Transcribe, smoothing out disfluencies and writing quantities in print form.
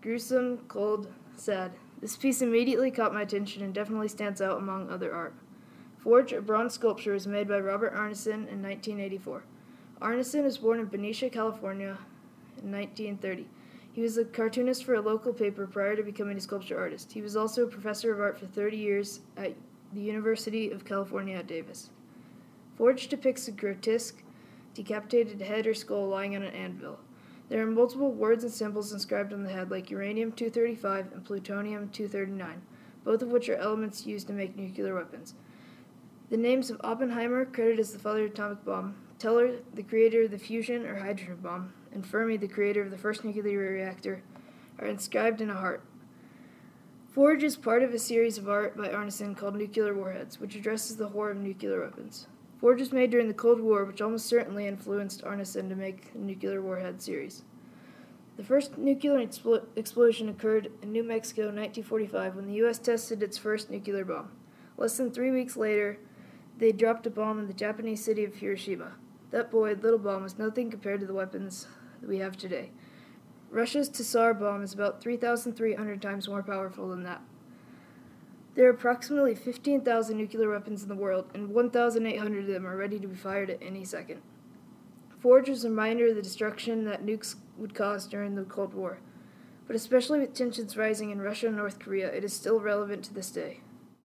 Gruesome, cold, sad. This piece immediately caught my attention and definitely stands out among other art. Forge, a bronze sculpture, was made by Robert Arneson in 1984. Arneson was born in Benicia, California in 1930. He was a cartoonist for a local paper prior to becoming a sculpture artist. He was also a professor of art for 30 years at the University of California at Davis. Forge depicts a grotesque, decapitated head or skull lying on an anvil. There are multiple words and symbols inscribed on the head, like uranium-235 and plutonium-239, both of which are elements used to make nuclear weapons. The names of Oppenheimer, credited as the father of the atomic bomb, Teller, the creator of the fusion or hydrogen bomb, and Fermi, the creator of the first nuclear reactor, are inscribed in a heart. Forge is part of a series of art by Arneson called Nuclear Warheads, which addresses the horror of nuclear weapons. Forge was made during the Cold War, which almost certainly influenced Arneson to make the Nuclear Warhead series. The first nuclear explosion occurred in New Mexico in 1945 when the U.S. tested its first nuclear bomb. Less than 3 weeks later, they dropped a bomb in the Japanese city of Hiroshima. That little bomb was nothing compared to the weapons that we have today. Russia's Tsar bomb is about 3,300 times more powerful than that. There are approximately 15,000 nuclear weapons in the world, and 1,800 of them are ready to be fired at any second. Forge was a reminder of the destruction that nukes would cause during the Cold War, but especially with tensions rising in Russia and North Korea, it is still relevant to this day.